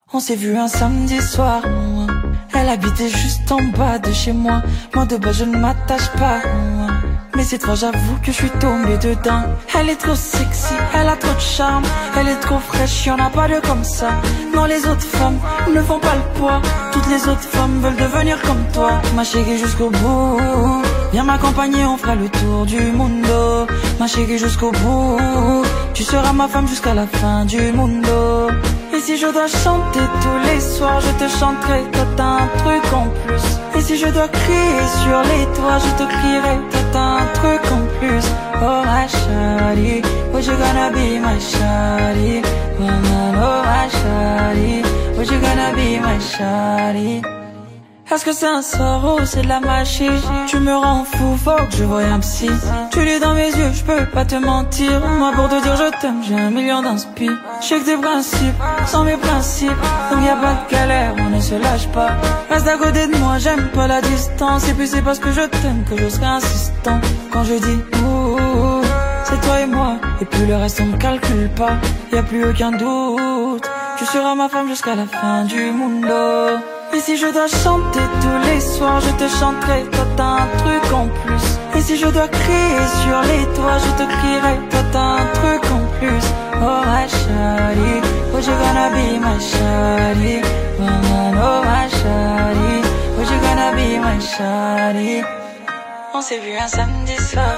On s'est vu un samedi soir, elle habitait juste en bas de chez moi. Moi de bas je ne m'attache pas, mais cette fois j'avoue que je suis tombé dedans. Elle est trop sexy, elle a trop de charme, elle est trop fraîche, y'en a pas de comme ça. Non, les autres femmes ne font pas le poids, toutes les autres femmes veulent devenir comme toi. Ma chérie jusqu'au bout, viens m'accompagner, on fera le tour du mundo. Ma chérie jusqu'au bout, tu seras ma femme jusqu'à la fin du mundo. Et si je dois chanter tous les soirs, je te chanterai, toi t'as un truc en plus. Et si je dois crier sur les toits, je te crierai, toi t'as un truc en plus. Oh my shawty, what you gonna be my shawty? Oh man, oh my shawty, what you gonna be my shawty? Est-ce que c'est un sort ou c'est de la magie? Tu me rends fou, faut que je voie un psy. Tu lis dans mes yeux, je peux pas te mentir. Moi pour te dire je t'aime, j'ai un million d'inspi. J'ai que des principes, sans mes principes. Donc y a pas de galère, on ne se lâche pas. Reste à côté de moi, j'aime pas la distance. Et puis c'est parce que je t'aime que je serai insistant. Quand je dis ouh, c'est toi et moi. Et puis le reste on ne calcule pas, y a plus aucun doute. Tu seras ma femme jusqu'à la fin du mundo. Et si je dois chanter tous les soirs, je te chanterai, toi t'as un truc en plus. Et si je dois crier sur les toits, je te crierai, toi t'as un truc en plus. Oh my shawty, what you gonna be my shawty? Oh man, oh my shawty, what you gonna be my shawty? On s'est vu un samedi soir,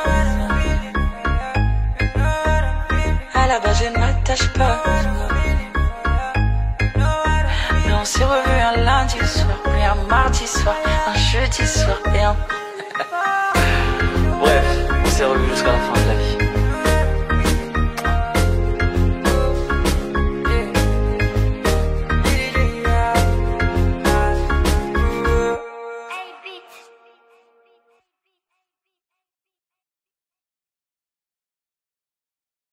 à la base je ne m'attache pas. On s'est revu un lundi soir, puis un mardi soir, un jeudi soir et un... Bref, on s'est revu jusqu'à la fin de la vie.